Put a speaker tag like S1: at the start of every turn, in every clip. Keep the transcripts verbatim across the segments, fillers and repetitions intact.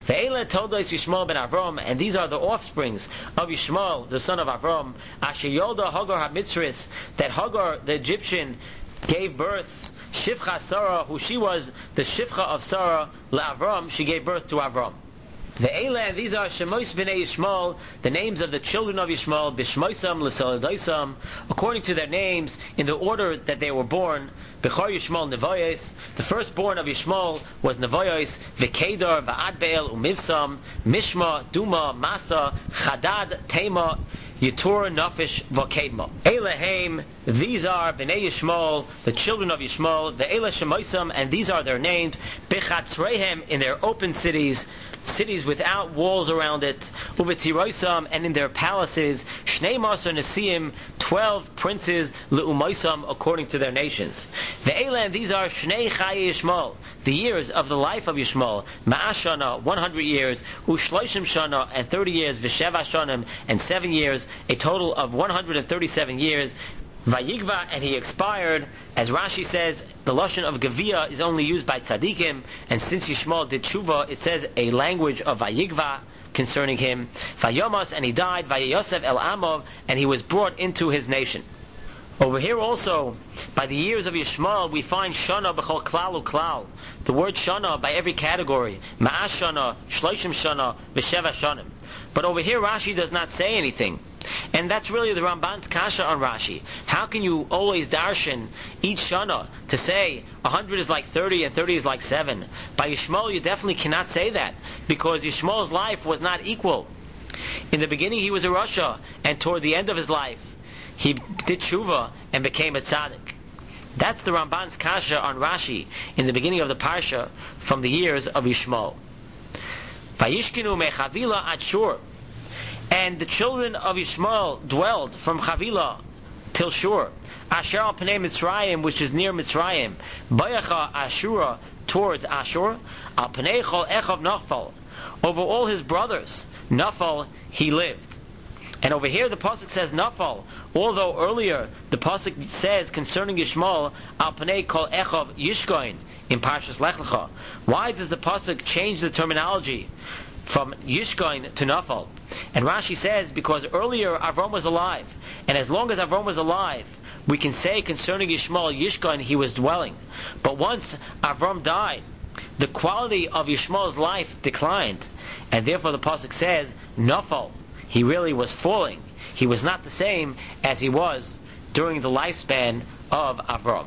S1: Ve'ela toldos Yishmael ben Avram, and these are the offsprings of Yishmael, the son of Avram. Asher Yolda Hagar HaMitzris, that Hagar, the Egyptian, gave birth. Shifcha Sarah, who she was the Shifcha of Sarah, LaAvram, she gave birth to Avram. Ve'ela, and these are Shemois b'nei Yishmael, the names of the children of Yishmael, B'shmoisam l'Soladoisam, according to their names, in the order that they were born. Bechor Yishmael Nevoyes, the firstborn of Yishmael was Nevoyes, V'Kedar, V'Adbeel, Umivsam, Mishma, Duma, Masa, Chadad, Tema, Yetur, Nafish, V'Kedma. Elahem, these are B'nei Yishmael, the children of Yishmael, Ve'ela Shemoisam, and these are their names, B'chatzreihem, in their open cities, cities without walls around it, Uvetiroisam, and in their palaces, Shnei Masar Nesiim, twelve princes, Leumoisam, according to their nations. Ve'ela, and these are Shnei Chaye Yishmael, the years of the life of Yishmael, Ma'ashana, one hundred years, Ushloishim Shana, and thirty years, V'Sheva Shanim, and seven years, a total of one hundred thirty-seven years. Vayigva, and he expired. As Rashi says, the lashon of Gavia is only used by tzaddikim, and since Yishmael did tshuva, it says a language of Vayigva concerning him. Vayomas, and he died. Vayosef el Amov, and he was brought into his nation. Over here also, by the years of Yishmael, we find Shana b'chol klal uklal. The word Shana by every category. Ma'ash Shana, Shloishim Shana, V'Sheva Shanim. But over here Rashi does not say anything. And that's really the Ramban's kasha on Rashi. How can you always darshan each shana to say one hundred is like thirty and thirty is like seven? By Yishmael you definitely cannot say that, because Yishmael's life was not equal. In the beginning he was a rasha, and toward the end of his life he did tshuva and became a tzaddik. That's the Ramban's kasha on Rashi in the beginning of the parsha from the years of Yishmael. Vayishkinu mechavila ad Shur. And the children of Yishmael dwelled from Chavila till Shur. Asher al Pnei Mitzrayim, which is near Mitzrayim. Bayacha Ashura, towards Ashur. Al Pnei Chol Echav Nachfal. Over all his brothers, Nafal, he lived. And over here the pasuk says Nafal, although earlier the pasuk says concerning Yishmael, Al Pnei Kol Echav Yishkoin, in Parshas Lech Lecha. Why does the pasuk change the terminology from Yishkoin to Nafal? And Rashi says, because earlier Avram was alive, and as long as Avram was alive, we can say concerning Yishmael, Yishkoin, he was dwelling. But once Avram died, the quality of Yishmael's life declined, and therefore the pasuk says, Nafal, he really was falling. He was not the same as he was during the lifespan of Avram.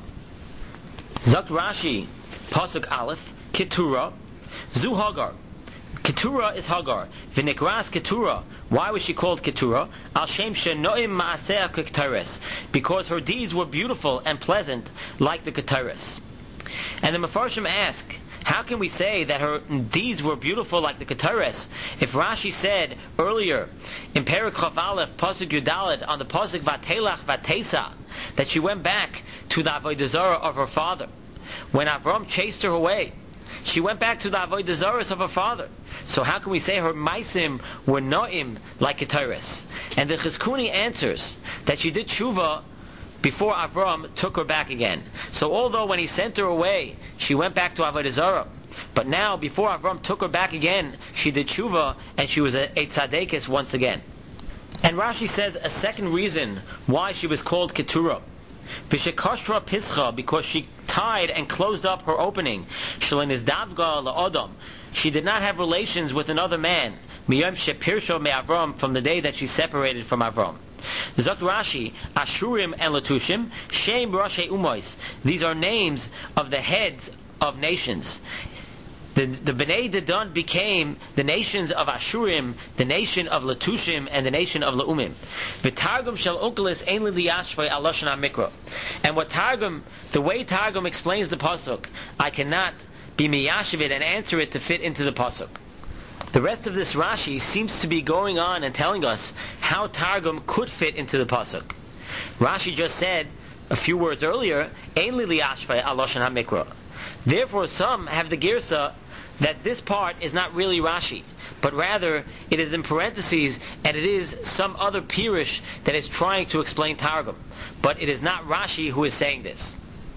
S1: Zok Rashi, pasuk Aleph, Keturah, Zu Hagar. Keturah is Hagar. V'nikras Keturah. Why was she called Keturah? Al Shem Shenoim Maaseh Ketores. Because her deeds were beautiful and pleasant, like the Ketores. And the Mefarshim ask, how can we say that her deeds were beautiful like the Ketores? If Rashi said earlier in Perek Chav Aleph, pasuk Yudalet, on the pasuk Vatelach Vatesa, that she went back to the Avodah Zarah of her father. When Avram chased her away, she went back to the Avodah Zarah of her father. So how can we say her maisim were no'im like Ketores? And the Chizkuni answers that she did tshuva before Avram took her back again. So although when he sent her away, she went back to Avodah Zarah, but now before Avram took her back again, she did tshuva and she was a, a tzadekis once again. And Rashi says a second reason why she was called Keturah. V'shekashra pischa, because she tied and closed up her opening. Shalinizdavga la'odam, she did not have relations with another man. Miyom shepirsho me'Avram, from the day that she separated from Avram. Zok Rashi, Ashurim and Latushim, Shem Rashi Umois. These are names of the heads of nations. The, the Bnei Dedan became the nations of Ashurim, the nation of Latushim, and the nation of Laumim. V'targum shel Onkelis ein li liyashvei al lashon hamikra. And what Targum, the way Targum explains the pasuk, I cannot be miyashiv it and answer it to fit into the pasuk. The rest of this Rashi seems to be going on and telling us how Targum could fit into the pasuk. Rashi just said a few words earlier, ein li liyashvei al lashon hamikra. Therefore, some have the girsa that this part is not really Rashi, but rather it is in parentheses and it is some other Pirush that is trying to explain Targum. But it is not Rashi who is saying this.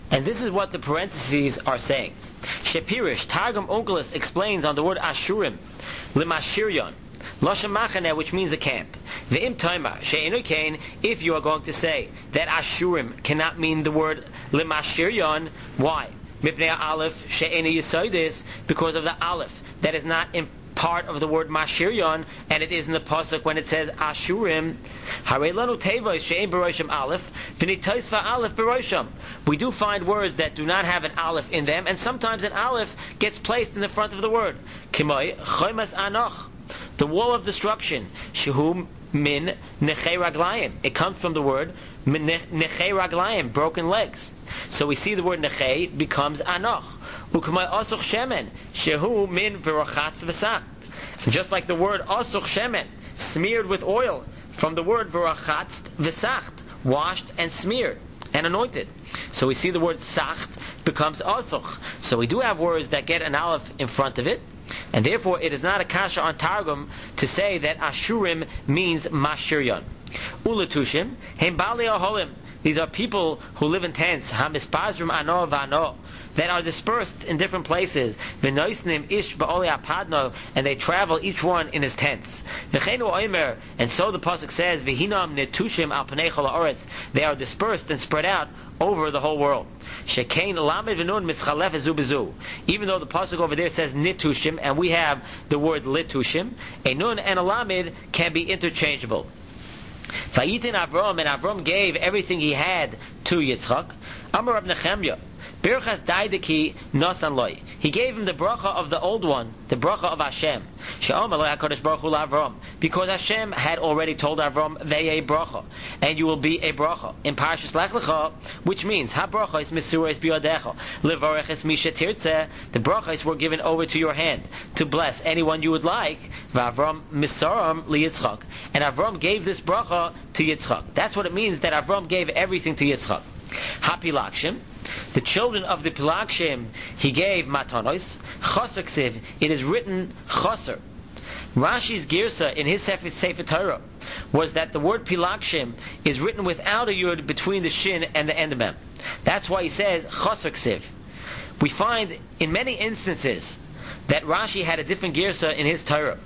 S1: And this is what the parentheses are saying. Shepirish, Targum Onkelos explains on the word Ashurim, Limashiryon, Loshem Machaneh, which means a camp. Ve'im Taimar, She'enu Kain, if you are going to say that Ashurim cannot mean the word Limashiryon, why? Mipnei Aleph, She'enu Yisoidis, because of the Aleph, that is not in part of the word Mashiryon, and it is in the pasuk when it says Ashurim. Harei lanu tevos she'ein berosham aleph, v'nitais va'aleph berosham. We do find words that do not have an aleph in them, and sometimes an aleph gets placed in the front of the word. Kimoi choymas anoch, the wall of destruction. Shehu min nechei raglayim. It comes from the word nechei raglayim, broken legs. So we see the word nechei becomes anoch. U'k'may osoch shemen, shehu min v'rochatz v'sach. Just like the word osoch shemen, smeared with oil, from the word v'rochatz v'sacht, washed and smeared and anointed. So we see the word sacht becomes osoch. So we do have words that get an aleph in front of it, and therefore it is not a kasha on Targum to say that Ashurim means Mashiryon. Uletushim, hem bali aholim. These are people who live in tents. Hamispazrum ano v'ano, that are dispersed in different places. V'noisnim ish ba'oli apadno, and they travel each one in his tents. V'chenu oimer, and so the pasuk says, v'hinam netushim al panei chol ha'oretz, they are dispersed and spread out over the whole world. Shekain lamed v'nun mischalef ezu b'zu. Even though the pasuk over there says nitushim, and we have the word litushim, a nun and a lamed can be interchangeable. Vayitin Avram, and Avram gave everything he had to Yitzchak. Amar Rab Nechemya, Birchas Daideki Nosan Loi. He gave him the bracha of the old one, the bracha of Hashem. She'om Eloi HaKadosh Baruch Hu Avram, because Hashem had already told Avram, Veye bracha, and you will be a bracha. In Parashas Lech Lecha, which means Ha bracha is Mesura is Biyadecha, Levarech es Misha Tirtzeh, the brachas were given over to your hand to bless anyone you would like. V'Avram Misaram LiYitzchak, and Avram gave this bracha to Yitzchak. That's what it means that Avram gave everything to Yitzchak. Hapilakshim, the children of the Pilakshim, he gave matanos. Chaser ksiv, it is written chaser. Rashi's girsa in his Sefer, Sefer Torah was that the word Pilakshim is written without a yud between the shin and the endemem. That's why he says chaser ksiv. We find in many instances that Rashi had a different girsa in his Torah.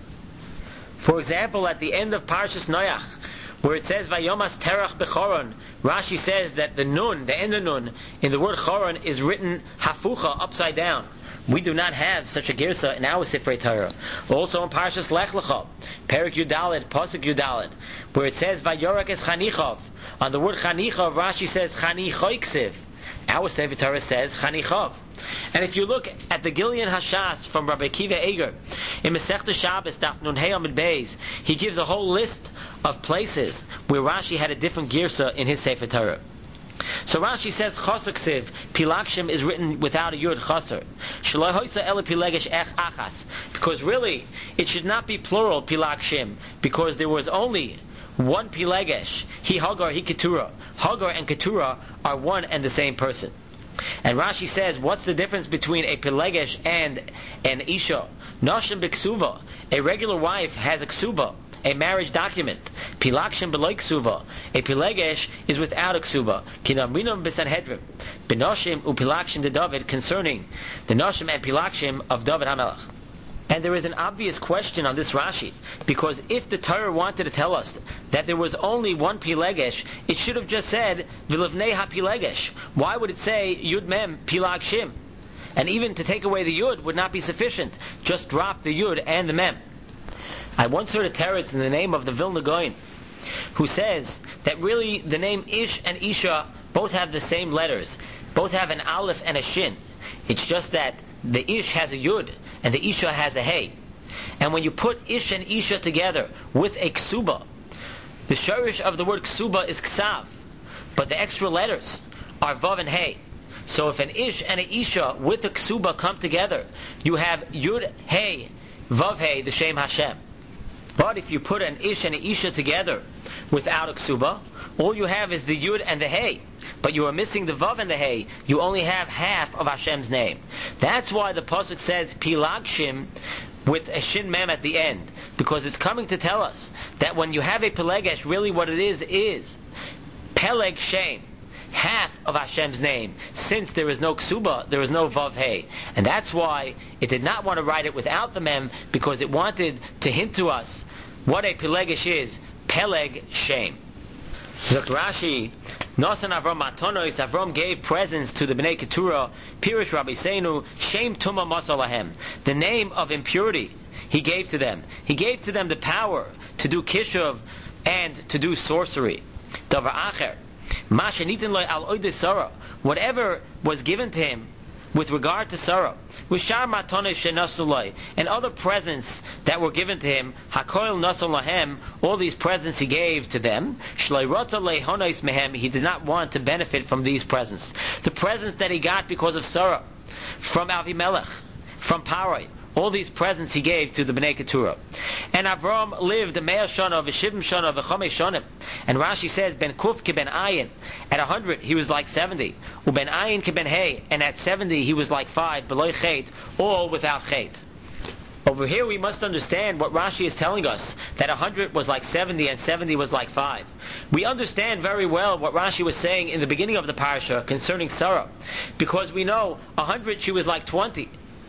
S1: For example, at the end of Parshas Noach, where it says Vayomas Terach Bechoron, Rashi says that the nun, the end of nun, in the word Choron is written hafucha, upside down. We do not have such a girsa in our Sifrei Torah. Also in Parshas Lech Lecha, Perik Yudalid, Pasuk Yudalid, where it says Vayorak es Chanichov. On the word Chanichov, Rashi says Chanichoiksiv. Our Sefer Torah says Chanichov. And if you look at the Gilyon Hashas from Rabbi Akiva Eger in Masechta Shabbos Daf Nun Hey Amud Beis, he gives a whole list of places where Rashi had a different girsa in his Sefer Torah. So Rashi says Chaser Ksiv, Pilakshim is written without a yud, Chaser. Shaloi Hoysa Ele Pilegesh Ech Achas, because really it should not be plural Pilakshim, because there was only one Pilegesh, he Hagar, he Keturah. Hagar and Keturah are one and the same person. And Rashi says, what's the difference between a Pilegesh and an Isha? Nashim B'Ksuva, a regular wife has a Ksuba, a marriage document. Pilakshim B'loi Ksuva, a Pilegesh is without a Ksuba. Kinamrinam B'Sanhedrin, B'Noshim U'Pilakshim de David, concerning the Noshim and Pilakshim of David HaMelech. And there is an obvious question on this Rashi, because if the Torah wanted to tell us that there was only one Pilegesh, it should have just said V'livnei HaPilegesh. Why would it say Yud Mem Pilakshim? And even to take away the Yud would not be sufficient. Just drop the Yud and the Mem. I once heard a teretz in the name of the Vilna Gaon, who says that really the name Ish and Isha both have the same letters. Both have an Aleph and a Shin. It's just that the Ish has a Yud and the Isha has a Hey. And when you put Ish and Isha together with a Ksuba, the shorish of the word Ksuba is Ksav, but the extra letters are Vav and Hey. So if an Ish and an Isha with a Ksuba come together, you have Yud Hey, Vav Hey, the Shem Hashem. But if you put an Ish and an Isha together without a Ksuba, all you have is the Yud and the Hey. But you are missing the Vav and the Hey. You only have half of Hashem's name. That's why the Pasuk says Pilagshim with a Shin Mem at the end. Because it's coming to tell us that when you have a Pelegesh, really what it is is Peleg Shem. half of Hashem's name. Since there is no ksuba, there is no vav hey, and that's why it did not want to write it without the mem, because it wanted to hint to us what a pelegish is. Peleg, shame. Doctor Rashi, Nasan Avram Matonos, Avram gave presents to the Bnei Keturah, Pirish Rabbi Seinu, Shem Tuma Masalahem, the name of impurity he gave to them. He gave to them the power to do kishuv and to do sorcery. Davar Acher, Ma Shenitin Lo Al Oide Sarah, whatever was given to him with regard to Sarah, V'shar Matonos Shenasulai, and other presents that were given to him, Hakoil Nasul Lahem, all these presents he gave to them, Shloi Rotza Lehonos Mehem, he did not want to benefit from these presents. The presents that he got because of Sarah, from Avimelech, from Parai, all these presents he gave to the Bnei Keturah. And Avram lived a Me'ah Shana, V'shivim Shana, V'chomei Shonim. And Rashi says, Ben Kuf ke Ben Ayin. At a hundred, he was like seventy. Uben Ayin ke Ben Hey. And at seventy, he was like five. Beloy Chet, all without Chet. Over here, we must understand what Rashi is telling us, that a hundred was like seventy, and seventy was like five. We understand very well what Rashi was saying in the beginning of the parasha concerning Sarah, because we know a hundred, she was like twenty.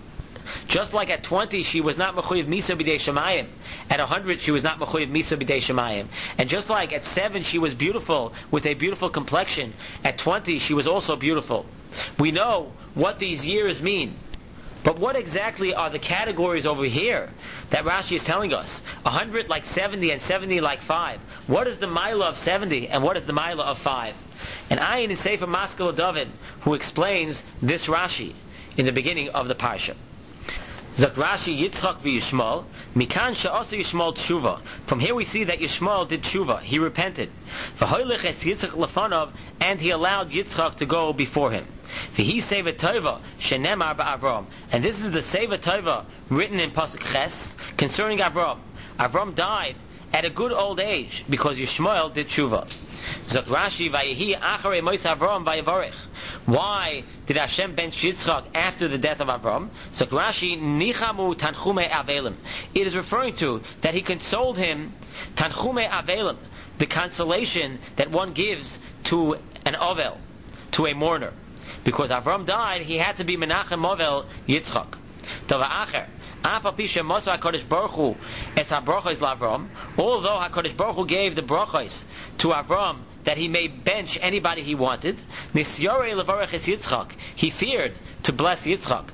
S1: Just like at twenty she was not mechuyev misa b'dei shemayim, at one hundred she was not mechuyev misa b'dei shemayim, and just like at seven she was beautiful with a beautiful complexion, at twenty she was also beautiful. We know what these years mean, but what exactly are the categories over here that Rashi is telling us? one hundred like seventy and seventy like five. What is the Maila of seventy and what is the Maila of five? And Ayin is Sefer Maskil David, who explains this Rashi in the beginning of the parsha. Zok Rashi Yitzchak v'Yishmael, Mikan she'asa Yishmael tshuva. From here we see that Yishmael did tshuva, he repented. V'hoylech es Yitzchak lefanov, and he allowed Yitzchak to go before him. V'hi seva tova shenemar ba'Avram, and this is the seva tova written in pasuk Ches concerning Avram. Avram died at a good old age because Yishmael did tshuva. Zok Rashi Vayehi acharei mois Avram vayevarich. Why did Hashem bench Yitzchak after the death of Avram? So Rashi, Nichamu Tanchume Avelim. It is referring to that he consoled him, Tanchume Avelim, the consolation that one gives to an Ovel, to a mourner. Because Avram died, he had to be Menachem Ovel Yitzchak. Tova Acher. Although HaKadosh Baruch Hu gave the brachos to Avram that he may bench anybody he wanted, he feared to bless Yitzchak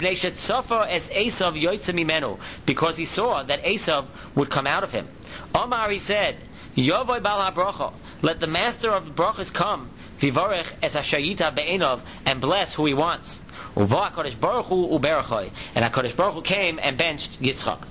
S1: because he saw that Esav would come out of him. Omar, he said, let the master of the brachos come and bless who he wants. And HaKadosh Baruch Hu came and benched Yitzchak.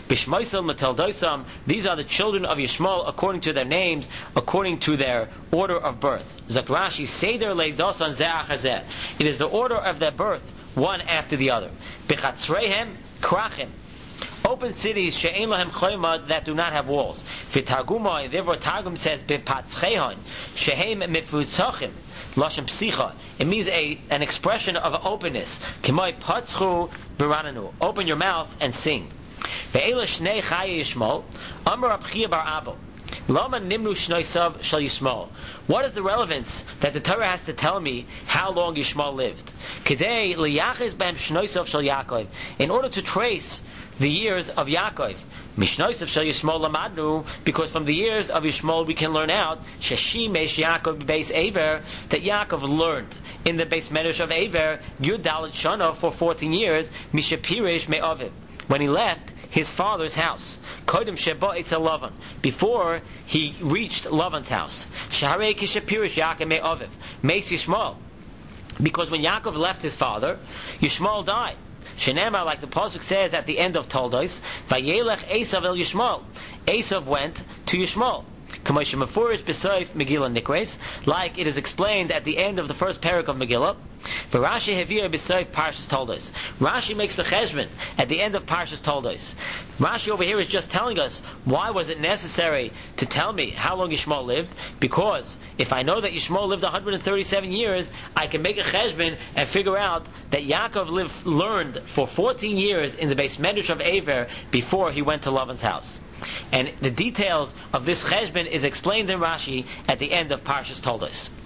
S1: These are the children of Yishmael according to their names, according to their order of birth. Zakrashi Seder Leidosan Zeh Achar Zeh. It is the order of their birth, one after the other. Bechatzreihem Krachim. Open cities she'ein lahem choyma, that do not have walls. V'targumai, therefore Targum says bepatzchehon she'hem mifutzochim. Lashon psicha. It means a an expression of openness. Kimoi patzchu b'rananu. Open your mouth and sing. Ve'ela shnei chaye Yishmael. Amar Abchia bar Abo. Lama nimnu shnoisav shel Yishmael. What is the relevance that the Torah has to tell me how long Yishmael lived? Kedei liyachiz b'hem shnoisav shel Yaakov. In order to trace the years of Yaakov. Mishnoisav shel Yishmael lamadnu, because from the years of Yishmael we can learn out Sheshimesh Yaakov beis Aver, that Yaakov learned in the base medrash of Aver Yud Dalet Shana for fourteen years Mishapirish Me'aviv, when he left his father's house. Kodem Sheba Eitzel Lavan, before he reached Lavan's house. Shaharei Kishapirish Yaakov Me'aviv Meis Yishmael, because when Yaakov left his father, Yishmael died. Shenema, like the pasuk says at the end of Toldos, Vayelech Esav el Yishmael. Esav went to Yishmael. Kamoshe Mefurish B'Soif Megillah Nikres, like it is explained at the end of the first parak of Megillah. V'Rashi Hevir B'Soif Parshas Toldos. Rashi makes the cheshbon at the end of Parshas Toldos. Rashi over here is just telling us why was it necessary to tell me how long Yishmael lived? Because if I know that Yishmael lived one hundred thirty-seven years, I can make a cheshbon and figure out that Yaakov lived, learned for fourteen years in the base medrash of Aver before he went to Lavan's house. And the details of this cheshbon is explained in Rashi at the end of Parshas Toldos.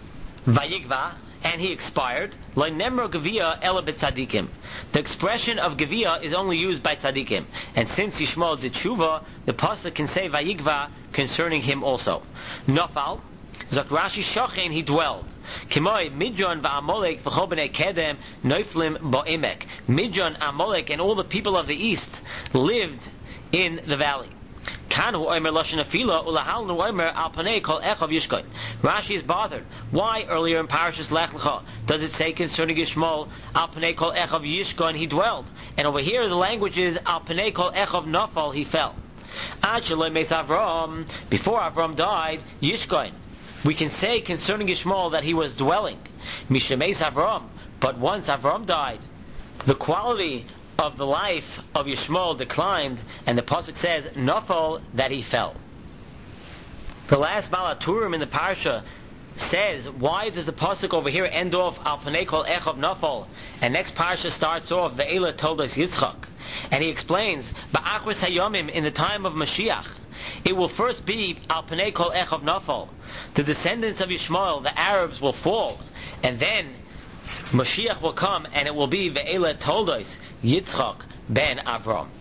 S1: Vayigva, and he expired. Lo nemro gevia ela b'tzadikim. The expression of gevia is only used by tzadikim, and since Yishmael did tshuva, the pasuk can say Vayigva concerning him also. Nofal, Zok Rashi Shochen, he dwelled. Kimoi Midjon va'Amalek v'chol b'nei Kedem noiflim bo'emek. Midjon, Amalek, and all the people of the east lived in the valley. Kanu oimer lashon afila ulahalnu oimer al panei kol echav yishkoin. Rashi is bothered. Why earlier in Parashas Lech Lecha does it say concerning Yishmael al panei kol echav yishkoin he dwelled, and over here the language is al panei kol echav nafal he fell. Ad shaloi meis Avram, before Avram died, yishkoin. We can say concerning Yishmael that he was dwelling. Mishemeis Avram, but once Avram died, the quality of the life of Yishmael declined, and the pasuk says nafal, that he fell. The last Baal HaTurim in the parsha says, why does the pasuk over here end off al panei kol echav nafal, and next parsha starts off ve'ela toldos Yitzchak, and he explains ba'achris hayomim, in the time of Mashiach it will first be al panei kol echav nafal, the descendants of Yishmael, the Arabs, will fall, and then Mashiach will come, and it will be ve'ela toldos Yitzchak ben Avram.